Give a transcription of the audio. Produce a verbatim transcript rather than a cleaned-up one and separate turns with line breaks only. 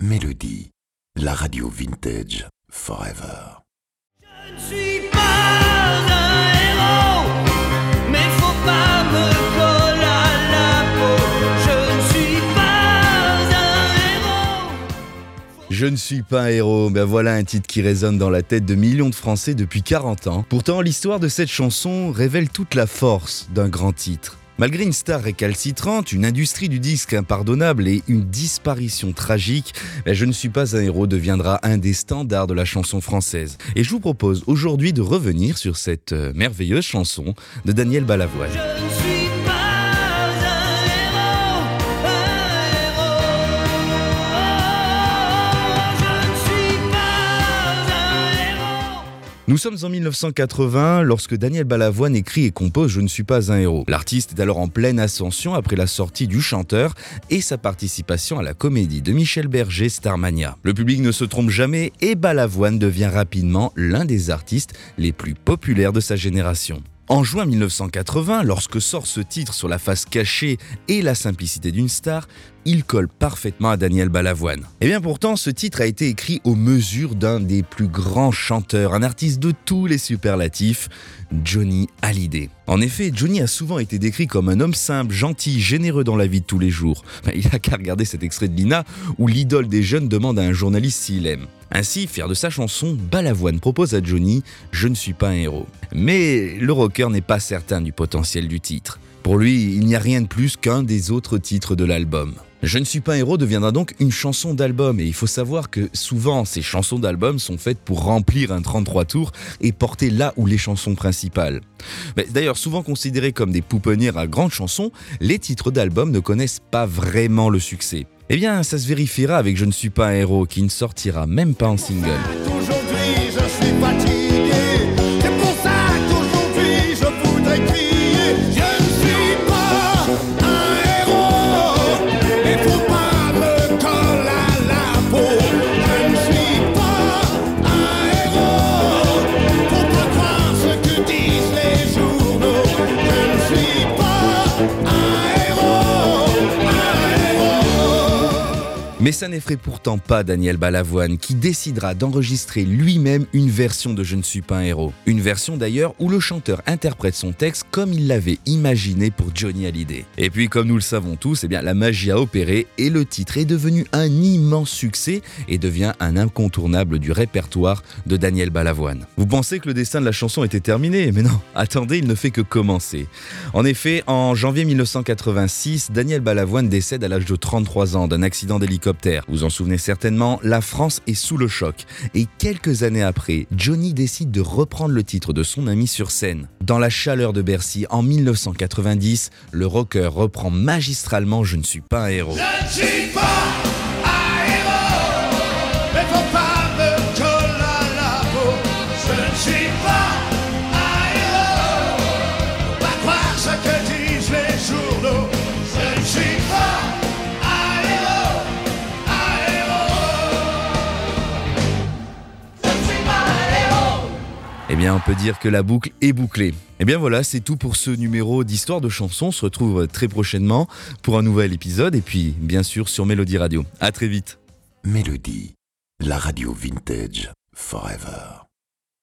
Mélodie, la radio vintage forever.
Je ne suis pas un héros, mais faut pas me coller à la peau. Je ne suis pas un héros.
Je ne suis pas un héros, ben voilà un titre qui résonne dans la tête de millions de Français depuis quarante ans. Pourtant, l'histoire de cette chanson révèle toute la force d'un grand titre. Malgré une star récalcitrante, une industrie du disque impardonnable et une disparition tragique, ben Je ne suis pas un héros deviendra un des standards de la chanson française. Et je vous propose aujourd'hui de revenir sur cette euh, merveilleuse chanson de Daniel Balavoine.
Je ne suis pas un héros, un héros. Je ne suis pas un héros.
Nous sommes en dix-neuf cent quatre-vingts lorsque Daniel Balavoine écrit et compose « Je ne suis pas un héros ». L'artiste est alors en pleine ascension après la sortie du chanteur et sa participation à la comédie de Michel Berger Starmania. Le public ne se trompe jamais et Balavoine devient rapidement l'un des artistes les plus populaires de sa génération. En juin dix-neuf cent quatre-vingts, lorsque sort ce titre sur la face cachée et la simplicité d'une star, il colle parfaitement à Daniel Balavoine. Et bien pourtant, ce titre a été écrit aux mesures d'un des plus grands chanteurs, un artiste de tous les superlatifs, Johnny Hallyday. En effet, Johnny a souvent été décrit comme un homme simple, gentil, généreux dans la vie de tous les jours. Il a qu'à regarder cet extrait de Lina où l'idole des jeunes demande à un journaliste s'il aime. Ainsi, fier de sa chanson, Balavoine propose à Johnny « Je ne suis pas un héros ». Mais le rocker n'est pas certain du potentiel du titre. Pour lui, il n'y a rien de plus qu'un des autres titres de l'album. Je ne suis pas un héros deviendra donc une chanson d'album et il faut savoir que souvent ces chansons d'album sont faites pour remplir un trente-trois tours et porter là où les chansons principales. Mais d'ailleurs souvent considérées comme des pouponnières à grandes chansons, les titres d'album ne connaissent pas vraiment le succès. Eh bien ça se vérifiera avec Je ne suis pas un héros qui ne sortira même pas en single.
Aujourd'hui je suis fatigué, c'est pour ça qu'aujourd'hui je voudrais crier. Je ne suis pas un héros, il faut pas me coller à la peau. Je ne suis pas un héros, faut pas croire ce que disent les journaux. Je ne suis pas un héros, un héros.
Mais ça n'effraie pourtant pas Daniel Balavoine qui décidera d'enregistrer lui-même une version de Je ne suis pas un héros. Une version d'ailleurs où le chanteur interprète son texte comme il l'avait imaginé pour Johnny Hallyday. Et puis comme nous le savons tous, eh bien, la magie a opéré et le titre est devenu un immense succès et devient un incontournable du répertoire de Daniel Balavoine. Vous pensez que le destin de la chanson était terminé? Mais non, attendez, il ne fait que commencer. En effet, en janvier dix-neuf cent quatre-vingt-six, Daniel Balavoine décède à l'âge de trente-trois ans d'un accident d'hélicoptère. Vous en souvenez certainement, la France est sous le choc. Et quelques années après, Johnny décide de reprendre le titre de son ami sur scène. Dans la chaleur de Bercy, en dix-neuf cent quatre-vingt-dix, le rocker reprend magistralement Je ne suis pas un héros.
Je ne suis pas un héros, mais faut pas me coller à la peau. Je ne suis pas un héros, faut pas croire ce que disent les journaux. Je ne suis pas un héros, un héros. Je ne suis pas un héros.
Eh bien, on peut dire que la boucle est bouclée. Eh bien voilà, c'est tout pour ce numéro d'Histoire de chansons. On se retrouve très prochainement pour un nouvel épisode et puis, bien sûr, sur Mélodie Radio. À très vite.
Mélodie, la radio vintage forever.